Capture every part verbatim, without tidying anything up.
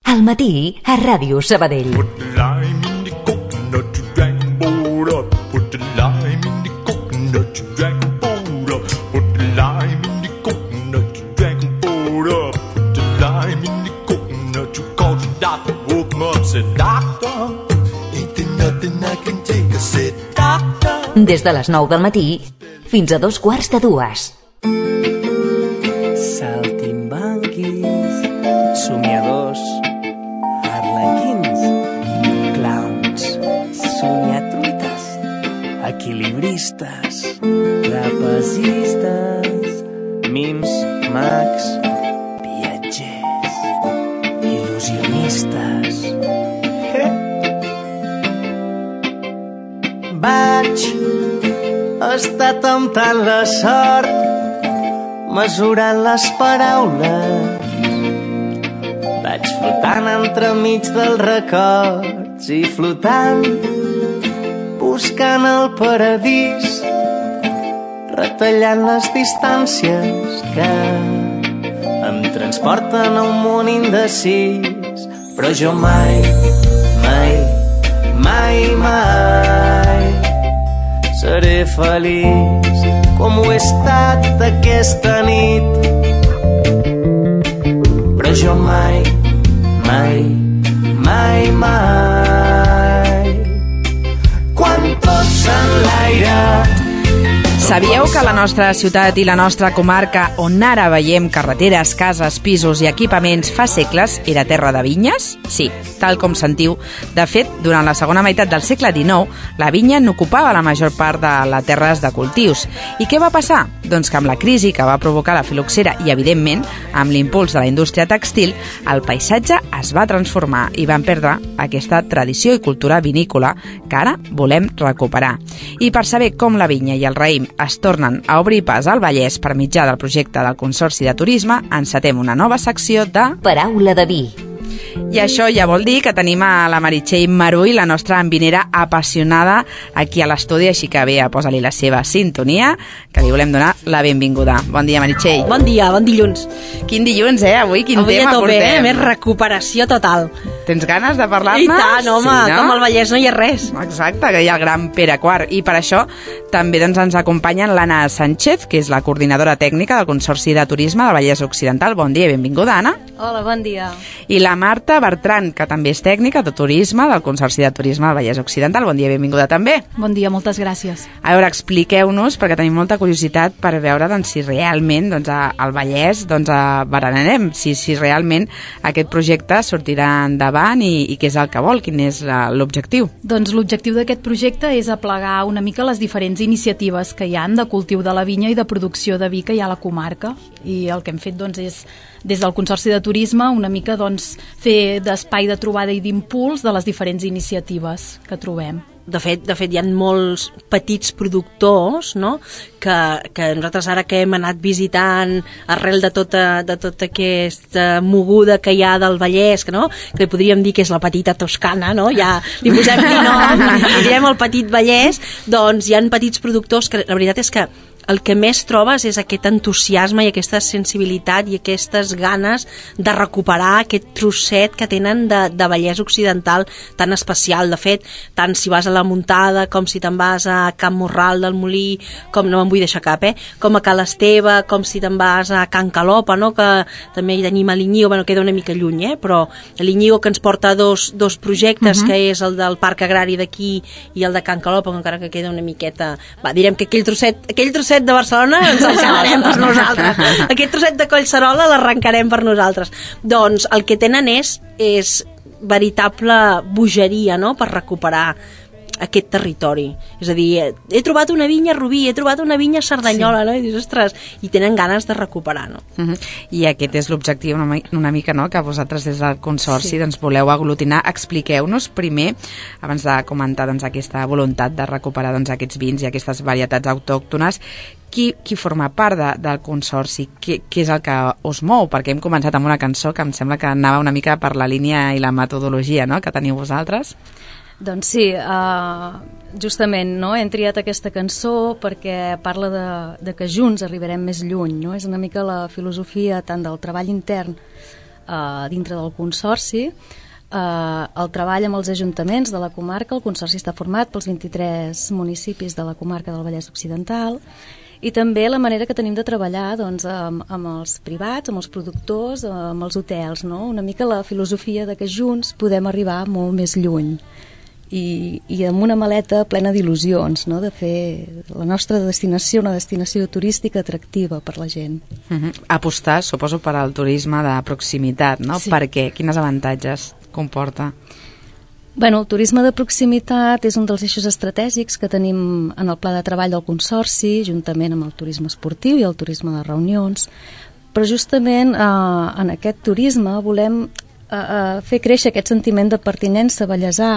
Al matí, a Ràdio Sabadell. Put the lime in the coconut, you drag the boat up. Put the lime in the coconut, you drag the boat up. Put the lime in the coconut, you drag the boat up. Put the lime in the coconut, you called the doctor, woke him up, said, Doctor, ain't there nothing I can take? I said, Doctor. Des de les nou del matí fins a dos quarts de dues. Saltimbanquis, somiadors, arlequins, clowns, somiatruites, equilibristes, trapezistes, mims, mags, viatgers, il·lusionistes. Vaig estar temptant la sort, mesurant les paraules. Vaig flotant entremig dels records i flotant, buscant el paradís, retallant les distàncies que em transporten a un món indecis. Però jo mai, mai, mai, mai seré feliç com ho he estat aquesta nit. Però jo mai, mai, mai, mai, quan tot s'enlaira. Sabíeu que la nostra ciutat i la nostra comarca, on ara veiem carreteres, cases, pisos i equipaments fa segles, era terra de vinyes? Sí, tal com sentiu. De fet, durant la segona meitat del segle dinou, la vinya n'ocupava la major part de les terres de cultius. I què va passar? Doncs que amb la crisi que va provocar la filoxera i, evidentment, amb l'impuls de la indústria textil, el paisatge es va transformar i van perdre aquesta tradició i cultura vinícola que ara volem recuperar. I per saber com la vinya i el raïm es tornen a obrir pas al Vallès per mitjà del projecte del Consorci de Turisme, encetem una nova secció de Paraula de vi. I això ja vol dir que tenim a la Meritxell Marull, la nostra envinera apassionada, aquí a l'estudi, així que bé, posa-li la seva sintonia, que li volem donar la benvinguda. Bon dia, Meritxell. Bon dia, bon dilluns. Quin dilluns, eh? Avui quin Avui tema tope, portem. eh? Més recuperació total. Tens ganes de parlar-ne? I tant, home, sí, no? Com al Vallès no hi ha res. Exacte, que hi ha el gran Pere Quart. I per això també doncs, ens acompanyen l'Anna Sánchez, que és la coordinadora tècnica del Consorci de Turisme del Vallès Occidental. Bon dia i benvinguda, Anna. Hola, bon dia. I la Marta Bertran, que també és tècnica de turisme del Consorci de Turisme del Vallès Occidental. Bon dia i benvinguda també. Bon dia, moltes gràcies. A veure, expliqueu-nos, perquè tenim molta curiositat per veure doncs, si realment doncs, al Vallès doncs, berenarem, si, si realment aquest projecte sortirà endavant i, i què és el que vol, quin és l'objectiu. Doncs l'objectiu d'aquest projecte és aplegar una mica les diferents iniciatives que hi han de cultiu de la vinya i de producció de vi que hi ha a la comarca. I el que hem fet doncs, és, des del Consorci de Turisme, una mica doncs, fer d'espai de trobada i d'impuls de les diferents iniciatives que trobem. De fet, de fet, hi ha molts petits productors, no?, que, que nosaltres ara que hem anat visitant arrel de tota, de tota aquesta moguda que hi ha del Vallès, que, no?, que podríem dir que és la petita Toscana, no?, ja li posem li nom, li direm el petit Vallès, doncs hi ha petits productors que la veritat és que el que més trobes és aquest entusiasme i aquesta sensibilitat i aquestes ganes de recuperar aquest trosset que tenen de, de Vallès Occidental tan especial. De fet, tant si vas a la Muntada com si te'n vas a Can Morral del Molí, com no me'n vull deixar cap, eh? com a Cal Esteve, com si te'n vas a Can Calopa, no? Que també hi tenim a l'Iñigo, bueno, queda una mica lluny, eh? Però l'Iñigo que ens porta dos, dos projectes, uh-huh. que és el del Parc Agrari d'aquí i el de Can Calopa, encara que queda una miqueta... Va, direm que aquell trosset, aquell trosset de Barcelona ens el quedarem per nosaltres. Aquest trosset de Collserola l'arrencarem per nosaltres. Doncs el que tenen és, és veritable bogeria, no?, per recuperar aquest territori. És a dir, he trobat una vinya a Rubí, he trobat una vinya a Cerdanyola, sí. no? I dius, ostres, i tenen ganes de recuperar, no? Uh-huh. I aquest és l'objectiu una, una mica, no?, que vosaltres des del Consorci sí. doncs, voleu aglutinar. Expliqueu-nos primer, abans de comentar doncs, aquesta voluntat de recuperar doncs, aquests vins i aquestes varietats autòctones, qui, qui forma part de, del Consorci? Què, què és el que us mou? Perquè hem començat amb una cançó que em sembla que anava una mica per la línia i la metodologia, no?, que teniu vosaltres. Doncs sí, uh, justament no? hem triat aquesta cançó perquè parla de, de que junts arribarem més lluny, no? És una mica la filosofia tant del treball intern eh, dintre del Consorci. Eh, el treball amb els ajuntaments de la comarca, el Consorci està format pels vint-i-tres municipis de la comarca del Vallès Occidental, i també la manera que tenim de treballar doncs, amb, amb els privats, amb els productors, amb els hotels, no? Una mica la filosofia de que junts podem arribar molt més lluny. I, i amb una maleta plena d'il·lusions, no? De fer la nostra destinació una destinació turística atractiva per la gent. Uh-huh. Apostar, suposo, per al turisme de proximitat, no? Sí. Per què? Quines avantatges comporta? Bueno, el turisme de proximitat és un dels eixos estratègics que tenim en el pla de treball del Consorci, juntament amb el turisme esportiu i el turisme de reunions, però justament eh, en aquest turisme volem eh, eh, fer créixer aquest sentiment de pertinença vallesà,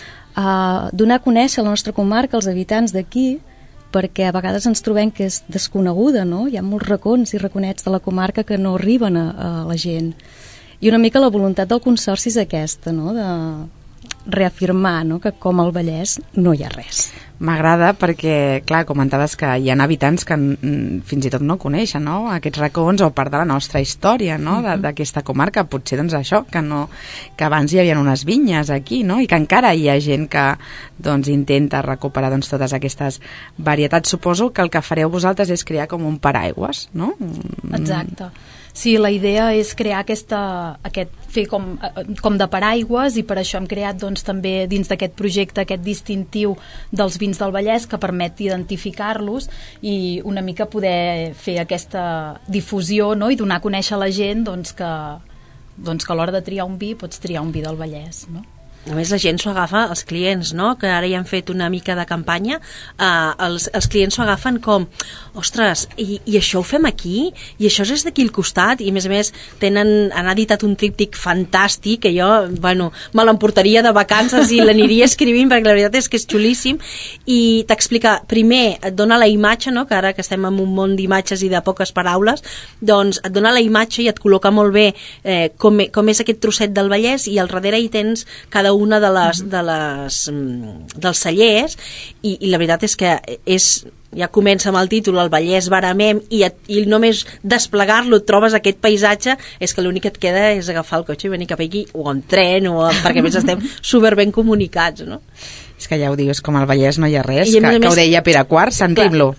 eh, donar a conèixer la nostra comarca als habitants d'aquí, perquè a vegades ens trobem que és desconeguda, no? Hi ha molts racons i raconets de la comarca que no arriben a, a la gent. I una mica la voluntat del Consorci és aquesta, no? De reafirmar, no? Que com al Vallès no hi ha res. M'agrada perquè, clar, comentaves que hi ha habitants que mm, fins i tot no coneixen, no? Aquests racons o part de la nostra història, no? D'aquesta comarca, potser doncs això, que, no, que abans hi havia unes vinyes aquí, no? I que encara hi ha gent que doncs, intenta recuperar doncs, totes aquestes varietats. Suposo que el que fareu vosaltres és crear com un paraigües, no? Exacte. Sí, la idea és crear aquesta, aquest, fer com, com de paraigües, i per això hem creat doncs, també dins d'aquest projecte aquest distintiu dels vins del Vallès que permet identificar-los i una mica poder fer aquesta difusió, no? I donar a conèixer a la gent doncs, que, doncs, que a l'hora de triar un vi pots triar un vi del Vallès, no? A més, la gent s'ho agafa, els clients, no? Que ara ja han fet una mica de campanya, eh, els, els clients s'ho agafen com, ostres, i, i això ho fem aquí? I això és d'aquí al costat? I a més a més tenen, han editat un tríptic fantàstic que jo, bueno, me l'emportaria de vacances i l'aniria escrivint, perquè la veritat és que és xulíssim, i t'explica, primer et dona la imatge, no? Que ara que estem en un món d'imatges i de poques paraules, doncs et dona la imatge i et col·loca molt bé eh, com, com és aquest trosset del Vallès, i al darrere hi tens cada una de les, de les, dels cellers, i, i la veritat és que és, ja comença amb el títol, el Vallès Veramem, i, et, i només desplegar-lo et trobes aquest paisatge, és que l'únic que et queda és agafar el cotxe i venir cap aquí, o en tren, o, perquè a més estem super ben comunicats, no? És que ja ho dius, com al Vallès no hi ha res, I que, més, que ho deia Pere Quart, sentim-lo.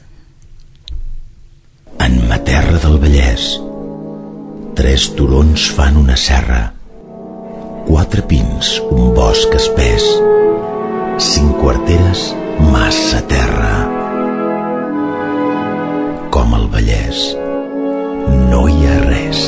En ma terra del Vallès, tres turons fan una serra, quatre pins, un bosc espès, cinc quarteres, massa terra. Com al Vallès, no hi ha res.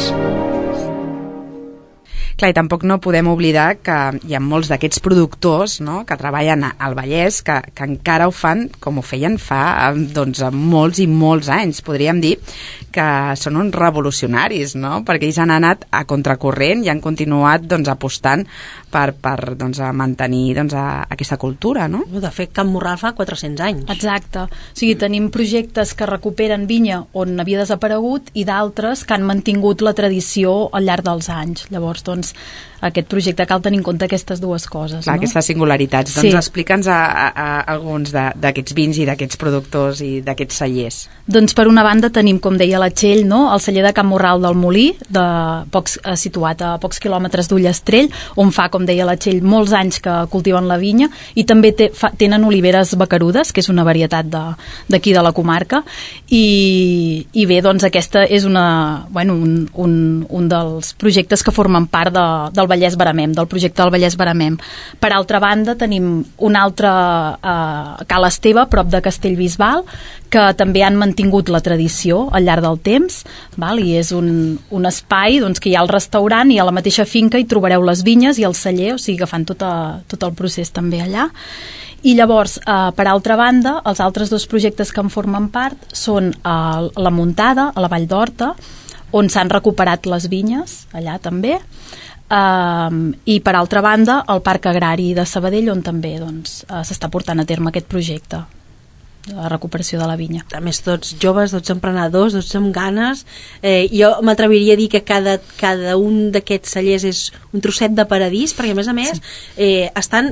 Clar, i tampoc no podem oblidar que hi ha molts d'aquests productors, no?, que treballen al Vallès, que, que encara ho fan com ho feien fa doncs, molts i molts anys. Podríem dir que són uns revolucionaris, no?, perquè ells han anat a contracorrent i han continuat doncs, apostant per, per doncs, a mantenir doncs, a, aquesta cultura, no? De fet, Can Morral fa quatre-cents anys. Exacte. O sigui, tenim projectes que recuperen vinya on havia desaparegut i d'altres que han mantingut la tradició al llarg dels anys. Llavors, doncs, aquest projecte cal tenir en compte aquestes dues coses. Clar, no? Aquestes singularitats. Sí. Doncs explica'ns a, a, a alguns d'aquests vins i d'aquests productors i d'aquests cellers. Doncs per una banda tenim, com deia la Txell, no? El celler de Can Morral del Molí, de pocs, eh, situat a pocs quilòmetres d'Ullastrell, on fa, com deia la Txell, molts anys que cultiven la vinya, i també te, fa, tenen oliveres bacarudes, que és una varietat d'aquí de, de la comarca, i, i bé, doncs aquesta és una, bueno, un, un, un dels projectes que formen part de, del Vallès Veramem, del projecte del Vallès Veramem. Per altra banda, tenim un altre eh, Cal Esteve, prop de Castellbisbal, que també han mantingut la tradició al llarg del temps, val? I és un, un espai doncs, que hi ha el restaurant i a la mateixa finca hi trobareu les vinyes i el celler, o sigui que fan tot, a, tot el procés també allà. I llavors, eh, per altra banda, els altres dos projectes que en formen part són eh, la Muntada, a la Vall d'Horta, on s'han recuperat les vinyes, allà també, um, i per altra banda el Parc Agrari de Sabadell, on també doncs, uh, s'està portant a terme aquest projecte de la recuperació de la vinya. A més, tots joves, tots emprenedors, tots amb ganes. Eh, jo m'atreviria a dir que cada, cada un d'aquests cellers és un trosset de paradís, perquè a més a més eh, estan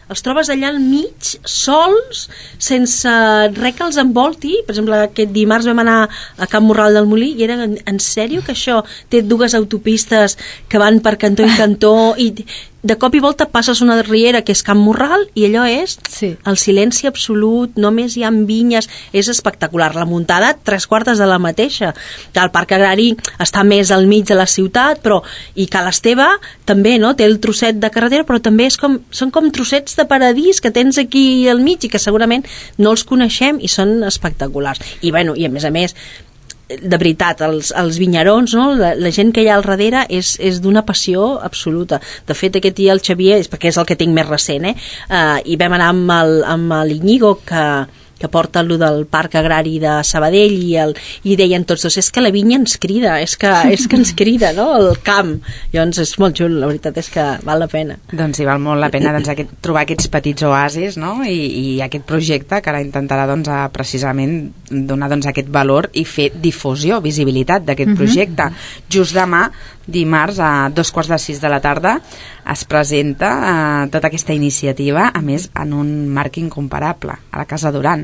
els trobes allà al mig, sols, sense res que els envolti. Per exemple, aquest dimarts vam anar a Can Morral del Molí i era, en, en sèrio que això té dues autopistes que van per cantó i cantó i de cop i volta passes una riera que és Can Morral i allò és Sí. el silenci absolut, només hi ha vinyes, és espectacular. La muntada, tres quartes de la mateixa. El Parc Agrari està més al mig de la ciutat, però i Cal Esteve també, no? Té el trosset de carretera, però també és com, són com trossets de paradís que tens aquí al mig i que segurament no els coneixem i són espectaculars. I, bueno, i a més a més, de veritat, els, els vinyarons, no? la, la gent que hi ha al darrere és, és d'una passió absoluta. De fet, aquest dia el Xavier, és perquè és el que tinc més recent, eh? Uh, i vam anar amb el, amb l'Iñigo, que, que porta allò del Parc Agrari de Sabadell, i, el, i deien tots dos, és que la vinya ens crida, és que, és que ens crida, no? El camp. Llavors és molt xulo, la veritat és que val la pena. Doncs sí, val molt la pena doncs, aquest, trobar aquests petits oasis, no? I, i aquest projecte que ara intentarà doncs, a, precisament donar doncs, aquest valor i fer difusió, visibilitat d'aquest Mhm. projecte. Just demà, dimarts, a dos quarts de sis de la tarda, es presenta eh, tota aquesta iniciativa, a més, en un marc incomparable, a la Casa Duran.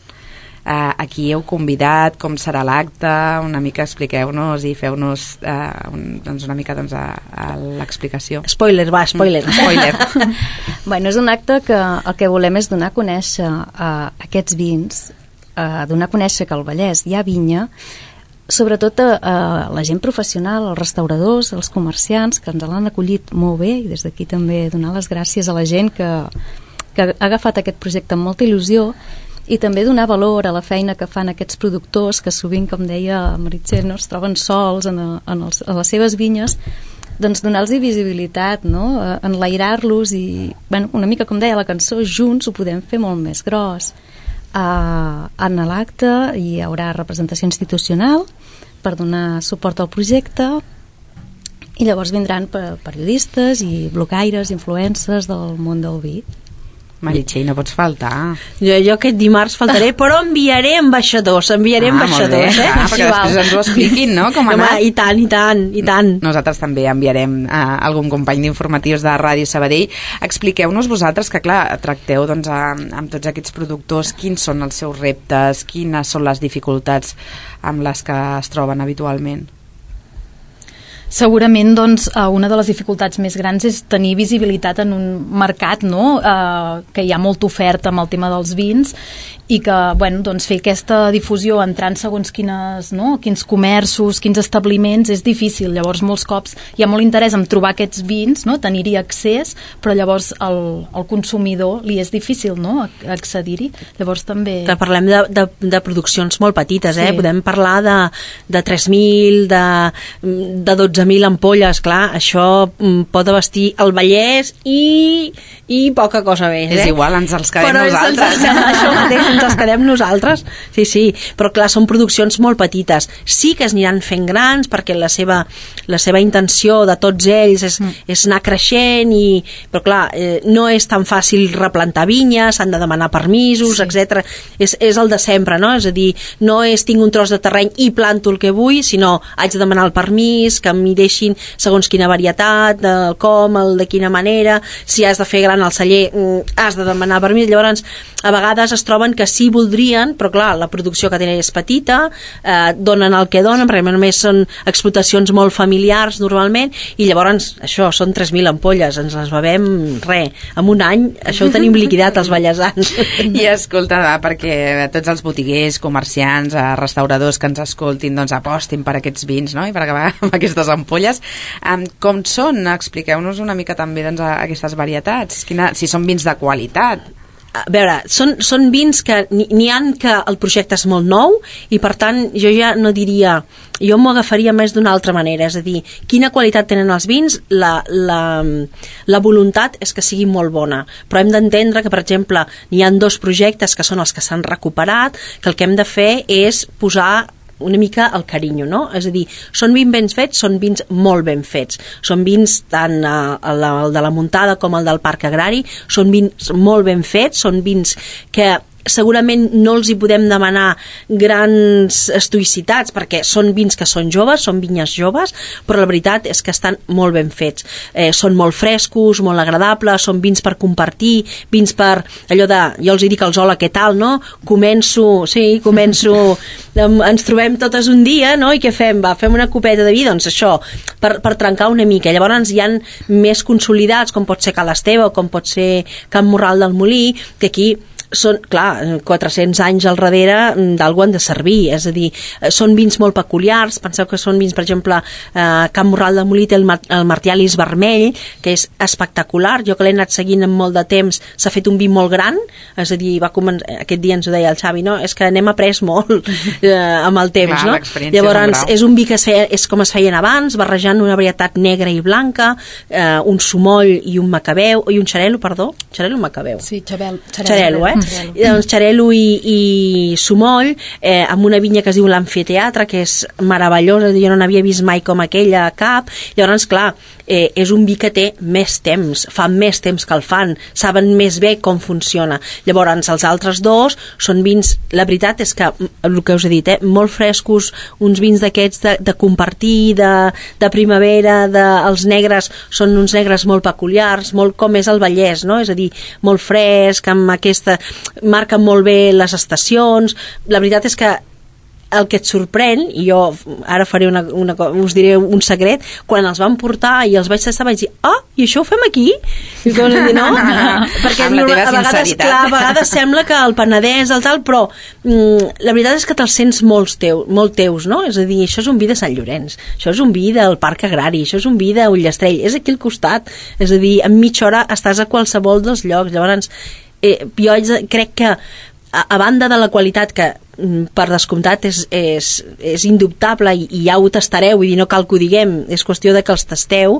Eh, aquí heu convidat, com serà l'acte, una mica expliqueu-nos i feu-nos eh, un, doncs una mica doncs, a, a l'explicació. Spoiler, va, spoiler. Mm, spoiler. Bueno, és un acte que el que volem és donar a conèixer uh, aquests vins, uh, donar a conèixer que al Vallès hi ha vinya, sobretot a, a la gent professional, els restauradors, els comerciants, que ens l'han acollit molt bé, i des d'aquí també donar les gràcies a la gent que, que ha agafat aquest projecte amb molta il·lusió, i també donar valor a la feina que fan aquests productors que sovint, com deia Meritxell, no, es troben sols en, a, en, els, en les seves vinyes, doncs donar-los visibilitat, no? Enlairar-los i, bueno, una mica com deia la cançó, junts ho podem fer molt més gros. Uh, en l'acte hi haurà representació institucional per donar suport al projecte, i llavors vindran per periodistes i blogaires, influencers del món del vi. Meritxell, no pots faltar. Jo, jo aquest dimarts faltaré, però enviaré ambaixadors, enviaré Ah, molt bé, ambaixadors, eh? ah, perquè després ens ho expliquin, no?, com ha Home, anat. i tant, i tant, i tant. Nosaltres també enviarem a algun company d'informatius de Ràdio Sabadell. Expliqueu-nos vosaltres que, clar, tracteu doncs, a, amb tots aquests productors, quins són els seus reptes, quines són les dificultats amb les que es troben habitualment. Segurament doncs, eh, una de les dificultats més grans és tenir visibilitat en un mercat, no? eh, que hi ha molta oferta amb el tema dels vins, i que bueno, doncs, fer aquesta difusió entrant segons quines, no? quins comerços, quins establiments és difícil. Llavors molts cops hi ha molt interès en trobar aquests vins, no? tenir-hi accés, però llavors el, el consumidor li és difícil, no? accedir-hi. Llavors també... Que parlem de, de, de produccions molt petites, eh? Sí. Podem parlar de, de tres mil, de, de dotze mil ampolles, clar, això mm, pot abastir el Vallès i, i poca cosa més. És eh? igual, ens els quedem Però nosaltres. Ens els, això mateix, ens els quedem nosaltres. Sí, sí, però clar, són produccions molt petites. Sí que es aniran fent grans perquè la seva, la seva intenció de tots ells és, mm. és anar creixent, i, però clar, eh, no és tan fàcil replantar vinyes, s'han de demanar permisos, sí. etcètera. És, és el de sempre, no? És a dir, no és tinc un tros de terreny i planto el que vull, sinó haig de demanar el permís, que m'hi deixin segons quina varietat, el com, el de quina manera, si has de fer gran el celler, has de demanar permís. Llavors, a vegades es troben que sí voldrien, però clar, la producció que tenen és petita, eh, donen el que donen, perquè només són explotacions molt familiars normalment, i llavors això, són tres mil ampolles, ens les bevem, res, en un any, això ho tenim liquidat els vallesans. I escolta, perquè tots els botiguers, comerciants, eh, restauradors que ens escoltin, doncs apostin per aquests vins, no?, i per acabar amb aquestes ampolles. Um, com són? Expliqueu-nos una mica també doncs, aquestes varietats. Quina, si són vins de qualitat. A veure, són, són vins que n'hi ha que el projecte és molt nou, i per tant jo ja no diria, jo m'ho agafaria més d'una altra manera, és a dir, quina qualitat tenen els vins, la, la, la voluntat és que sigui molt bona, però hem d'entendre que, per exemple, n'hi ha dos projectes que són els que s'han recuperat, que el que hem de fer és posar una mica el carinyo, no? És a dir, són vins ben fets, són vins molt ben fets, són vins tant eh, el de la muntada com el del Parc Agrari, són vins molt ben fets, són vins que segurament no els hi podem demanar grans estoïcitats perquè són vins que són joves, són vinyes joves, però la veritat és que estan molt ben fets. Eh, són molt frescos, molt agradables, són vins per compartir, vins per allò de, jo els hi dic als hola, què tal, no? Començo, sí, començo, ens trobem totes un dia, no? I què fem? Va, fem una copeta de vi, doncs això, per, per trencar una mica. Llavors hi han més consolidats, com pot ser Cal Esteve o com pot ser Can Morral del Molí, que aquí són, clar, quatre-cents anys al darrere d'algú han de servir, és a dir, són vins molt peculiars. Penseu que són vins, per exemple, eh, Can Morral de Molí té el, el Martialis vermell, que és espectacular. Jo que l'he anat seguint en molt de temps, s'ha fet un vi molt gran, és a dir, va començar, aquest dia ens ho deia el Xavi, no? És que n'hem après molt eh, amb el temps, clar, no? Llavors, és, és un vi que es feia, és com es feien abans, barrejant una varietat negra i blanca, eh, un sumoll i un macabeu, i un xarelo, perdó, xarelo o macabeu? Sí, xarelo, xarelo, eh? Xarelo. Doncs xarelo i, i sumoll, eh, amb una vinya que es diu l'Amfiteatre, que és meravellosa, jo no n'havia vist mai com aquella a cap. Llavors, clar, eh, és un vi que té més temps, fa més temps que el fan, saben més bé com funciona. Llavors, els altres dos són vins, la veritat és que, el que us he dit, eh, molt frescos, uns vins d'aquests de, de compartir, de, de primavera, de, els negres són uns negres molt peculiars, molt com és el Vallès, no? És a dir, molt fresc, amb aquesta... marquen molt bé les estacions. La veritat és que el que et sorprèn, i jo ara faré una, una, us diré un secret, quan els van portar i els vaig tastar vaig dir, ah, i això ho fem aquí? I com dir, no? Perquè amb la teva a vegades, clar, a vegades sembla que el Penedès, el tal, però mm, la veritat és que te'ls sents molts teu, molt teus, no? És a dir, això és un vi de Sant Llorenç, això és un vi del Parc Agrari, això és un vi d'Ullastrell, és aquí al costat, és a dir, en mitja hora estàs a qualsevol dels llocs. Llavors, eh, jo crec que a, a banda de la qualitat que per descomptat és, és, és indubtable i, i ja ho tastareu, vull dir, no cal que ho diguem, és qüestió de que els tasteu,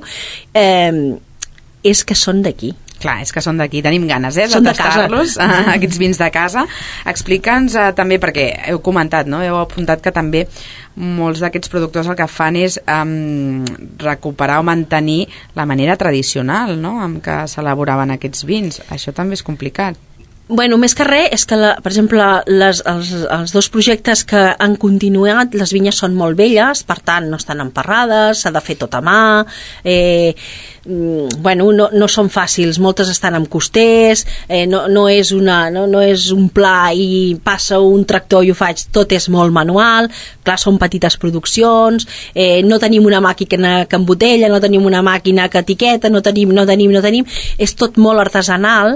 eh, és que són d'aquí. Clar, és que són d'aquí, tenim ganes, eh, de Són de tastar-los, eh, aquests vins de casa. Explica'ns eh, també, perquè heu comentat, no? Heu apuntat que també molts d'aquests productors el que fan és um, recuperar o mantenir la manera tradicional, no?, amb què s'elaboraven aquests vins. Això també és complicat. Bueno, més que res és que, la, per exemple, les, els, els dos projectes que han continuat, les vinyes són molt velles, per tant no estan emparrades, s'ha de fer tot a mà, eh, bueno, no, no són fàcils, moltes estan amb costers, eh, no, no, és una, no, no és un pla i passa un tractor i ho faig, tot és molt manual, clar, són petites produccions, eh, no tenim una màquina que embotella, no tenim una màquina que etiqueta, no tenim, no tenim, no tenim, és tot molt artesanal,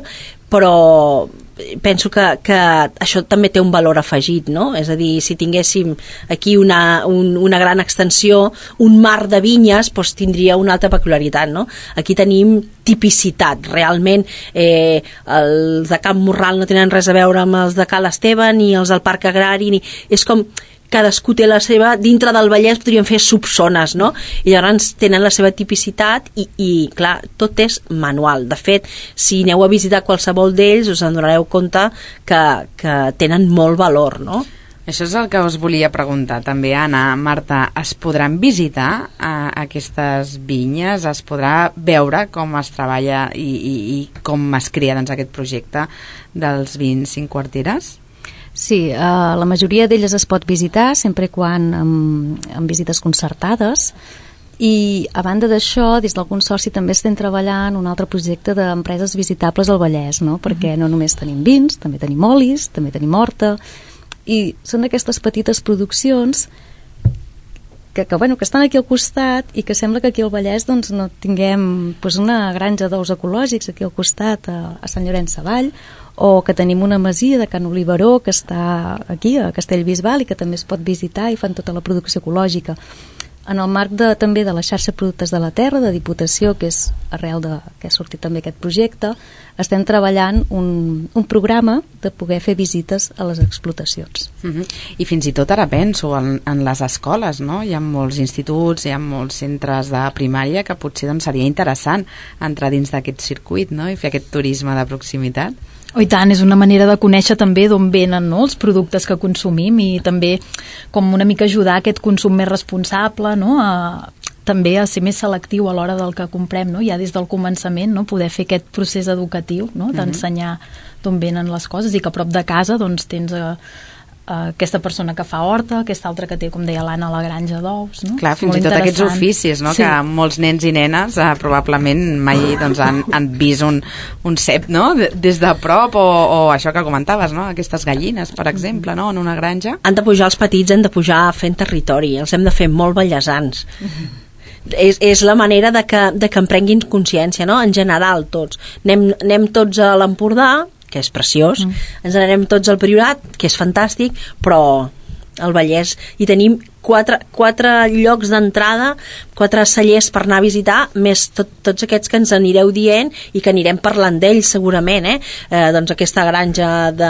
però penso que, que això també té un valor afegit, no? És a dir, si tinguéssim aquí una, un, una gran extensió, un mar de vinyes, doncs tindria una altra peculiaritat, no? Aquí tenim tipicitat, realment eh, els de Can Morral no tenen res a veure amb els de Cal Esteve ni els del Parc Agrari, ni... és com cadascú té la seva, dintre del Vallès podríem fer subzones, no? I llavors tenen la seva tipicitat i, i clar, tot és manual. De fet, si aneu a visitar qualsevol d'ells us en donareu compte que, que tenen molt valor, no? Això és el que us volia preguntar també, Anna. Marta, es podran visitar a aquestes vinyes? Es podrà veure com es treballa i, i, i com es crea doncs, aquest projecte dels vins cinc quarteres? Sí, eh, la majoria d'elles es pot visitar sempre quan amb, amb visites concertades, i a banda d'això, des del Consorci també estem treballant un altre projecte d'empreses visitables al Vallès, no? Perquè no només tenim vins, també tenim olis, també tenim horta, i són aquestes petites produccions que, que, bueno, que estan aquí al costat i que sembla que aquí al Vallès doncs, no tinguem doncs, una granja d'ous ecològics aquí al costat a, a Sant Llorenç Savall, o que tenim una masia de Can Oliveró que està aquí a Castellbisbal i que també es pot visitar i fan tota la producció ecològica. En el marc de, també de la xarxa Productes de la Terra, de Diputació, que és arrel de que ha sortit també aquest projecte, estem treballant un, un programa de poder fer visites a les explotacions. Uh-huh. I fins i tot ara penso en, en les escoles, no? Hi ha molts instituts, hi ha molts centres de primària que potser doncs, seria interessant entrar dins d'aquest circuit, no? I fer aquest turisme de proximitat. Oh, i tant, és una manera de conèixer també d'on venen, no?, els productes que consumim i també com una mica ajudar a aquest consum més responsable, no?, a, també a ser més selectiu a l'hora del que comprem, no? Ja des del començament, no? Poder fer aquest procés educatiu, no? D'ensenyar d'on venen les coses i que a prop de casa doncs, tens a, a aquesta persona que fa horta, aquesta altra que té, com deia l'Anna, la granja d'ous. No? Clar, fins i tot aquests oficis, no? Sí. Que molts nens i nenes eh, probablement mai doncs, han, han vist un, un cep, no? Des de prop, o, o això que comentaves, no? Aquestes gallines, per exemple, no? En una granja. Han de pujar els petits, han de pujar fent territori, els hem de fer molt bellesans. Mm-hmm. És, és la manera de que, de que en prenguin consciència, no? En general, tots. Anem, anem tots a l'Empordà, que és preciós, mm. ens n'anem tots al Priorat, que és fantàstic, però al Vallès hi tenim quatre, quatre llocs d'entrada, quatre cellers per anar a visitar, més tot, tots aquests que ens anireu dient i que anirem parlant d'ells segurament, eh? Eh, doncs aquesta granja de,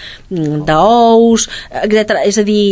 d'ous, etcètera. És a dir,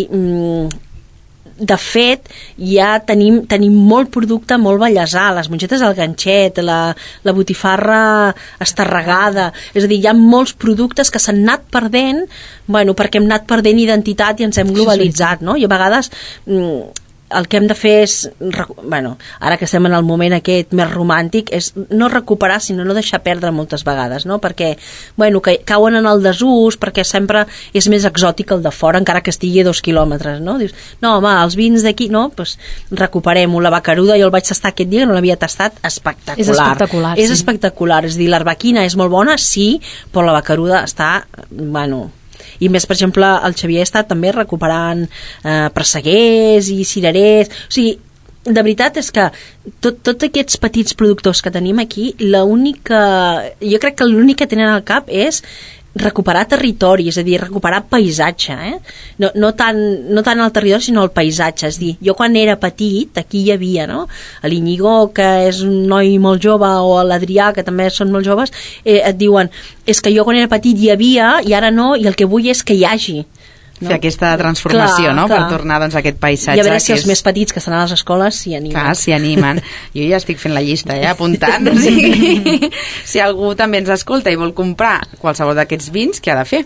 de fet, ja tenim, tenim molt producte molt bellesà, les mongetes al ganxet, la, la botifarra estarregada, és a dir, hi ha molts productes que s'han anat perdent, bueno, perquè hem anat perdent identitat i ens hem globalitzat, no? I a vegades el que hem de fer és, bueno, ara que estem en el moment aquest més romàntic, és no recuperar, sinó no deixar perdre moltes vegades, no? Perquè, bueno, que cauen en el desús, perquè sempre és més exòtic el de fora, encara que estigui a dos quilòmetres, no? Dius, no, home, els vins d'aquí, no? Pues recuperem-ho. La bacaruda, jo el vaig tastar aquest dia, no l'havia tastat, espectacular. És espectacular, És sí. espectacular, és a dir, l'arbequina és molt bona, sí, però la bacaruda està, bueno... I més, per exemple, el Xavier està també recuperant eh, presseguers i cirerers, o sigui, de veritat és que tot, tots aquests petits productors que tenim aquí, l'única, jo crec que l'únic que tenen al cap és recuperar territori, és a dir, recuperar paisatge, eh? no, no, tant, no tant el territori sinó el paisatge, és a dir, jo quan era petit aquí hi havia, no? l'Iñigo, que és un noi molt jove, o l'Adrià, que també són molt joves, eh, et diuen, és que jo quan era petit hi havia i ara no, i el que vull és que hi hagi, no? Fer aquesta transformació, clar, no? Clar. Per tornar doncs, a aquest paisatge. I a veure si els és... més petits que estan a les escoles s'hi animen. Clar, s'hi animen. Jo ja estic fent la llista, ja, apuntant. O sigui, si algú també ens escolta i vol comprar qualsevol d'aquests vins, què ha de fer?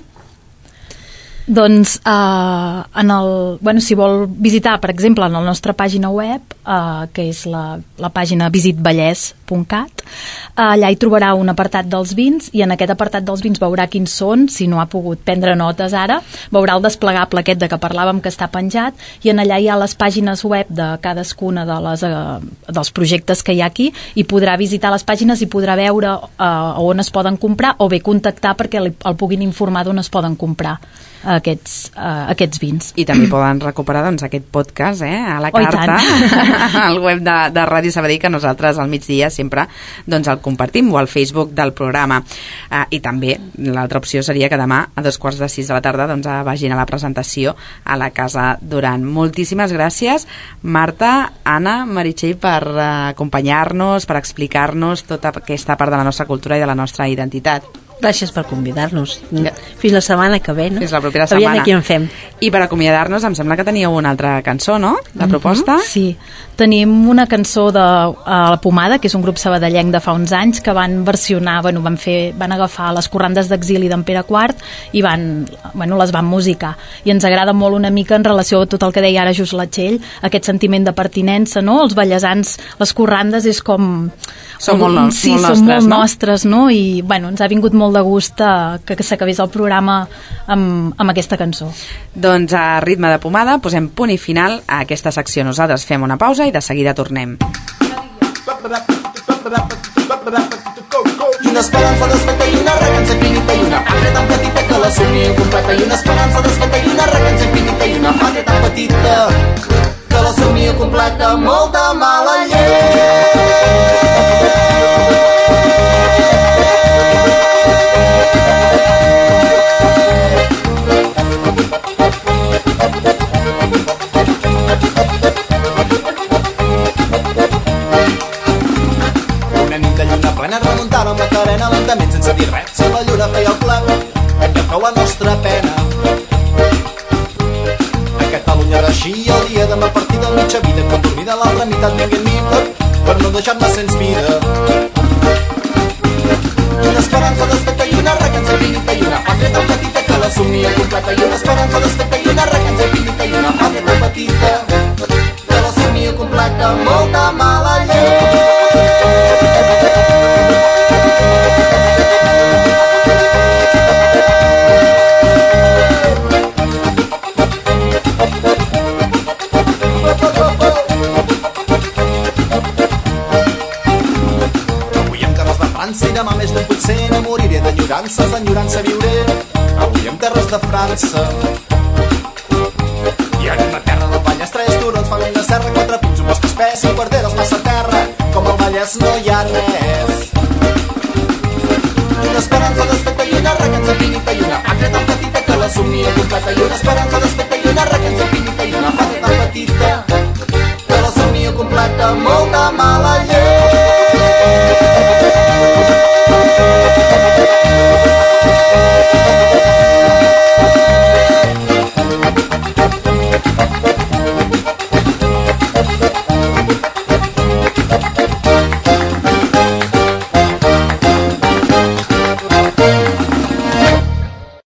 Doncs, eh, en el, bueno, si vol visitar, per exemple, en la nostra pàgina web, eh, que és la, la pàgina visit vallès punt cat, eh, allà hi trobarà un apartat dels vins, i en aquest apartat dels vins veurà quins són, si no ha pogut prendre notes ara, veurà el desplegable aquest de que parlàvem que està penjat, i en allà hi ha les pàgines web de cadascuna de les, eh, dels projectes que hi ha aquí, i podrà visitar les pàgines i podrà veure eh, on es poden comprar, o bé contactar perquè el, el puguin informar d'on es poden comprar aquests, uh, aquests vins. I també poden recuperar doncs, aquest podcast eh, a la carta, al web de, de Ràdio Sabadell, que nosaltres al migdia sempre doncs, el compartim, o al Facebook del programa. Uh, I també l'altra opció seria que demà a dos quarts de sis de la tarda doncs, vagin a la presentació a la Casa Duran. Moltíssimes gràcies, Marta, Anna, Meritxell, per uh, acompanyar-nos, per explicar-nos tota aquesta part de la nostra cultura i de la nostra identitat. Gràcies per convidar-nos. Fins la setmana que ve, no? Fins la propera setmana. Aviam aquí en fem. I per acomiadar-nos, em sembla que teníeu una altra cançó, no? De proposta? Uh-huh. Sí. Tenim una cançó de uh, La Pomada, que és un grup sabadellenc de fa uns anys, que van versionar, bueno, van, fer, van agafar les corrandes d'exili d'en Pere quart i van, bueno, les van musicar. I ens agrada molt una mica en relació a tot el que deia ara just la Txell, aquest sentiment de pertinença, no? Els ballesans, les corrandes és com... Són molt, no, sí, molt són nostres, molt no? nostres, no? I, bueno, ens ha vingut molt de gust uh, que, que s'acabés el programa amb, amb aquesta cançó. Doncs a ritme de pomada posem punt i final a aquesta secció. Nosaltres fem una pausa i de seguida tornem. I una esperança desfeta i una recança infinita i una pàtria tan petita que la somia incompleta. I una esperança desfeta i una recança infinita i una pàtria tan petita que la somia completa. Molta mala llet. Remuntant amb la carena lentament sense dir res. Si la lluna feia el ple, que feu la nostra pena. A Catalunya reixia el dia de ma partida al mitja vida, quan dormida l'altra meitat vingué en mi per no deixar-me sense vida. I una esperança desfeta i una recança infinita i una pàtria tan petita que la somia completa. I una esperança desfeta i una recança infinita i una pàtria tan petita que la somia completa. Molta mà demà més lluny potser no moriré d'enyorances, d'enyorança viuré avui en terres de França. I en una terra del Vallès, tres turons fan una serra, quatre pins, un bosc espès, cinc quarteres massa terra, com al Vallès no hi ha res. Una esperança desfeta i una recança finita i una pàtria tan petita que la somnia completa i una esperança desfeta